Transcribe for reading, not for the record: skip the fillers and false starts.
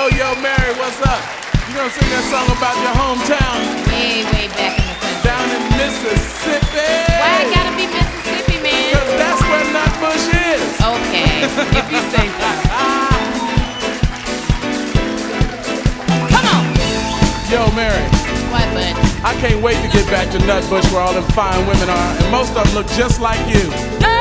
Yo, Mary, what's up? You gonna sing that song about your hometown? Way back in the country. Down in Mississippi. Why it gotta be Mississippi, man? Cause that's where Nutbush is. Okay, if you say so. Come on. Yo, Mary. What, bud? I can't wait to get back to Nutbush where all them fine women are, and most of them look just like you.